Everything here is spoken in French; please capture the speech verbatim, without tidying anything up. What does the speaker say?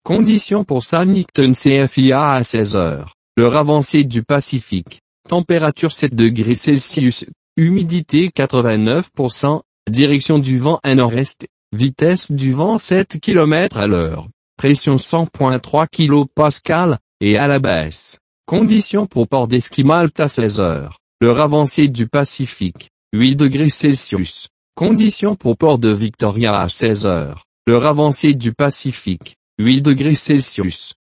Conditions pour Sanlitun C F I A à seize heures. L'heure avancée du Pacifique. Température sept degrés Celsius. Humidité quatre-vingt-neuf pour cent. Direction du vent nord-est. Vitesse du vent sept kilomètres à l'heure. Pression cent virgule trois kilopascales, et à la baisse. Conditions pour port d'Esquimalt à seize heures. L'heure avancée du Pacifique. huit degrés Celsius. Conditions pour port de Victoria à seize heures. L'heure avancée du Pacifique. huit degrés Celsius.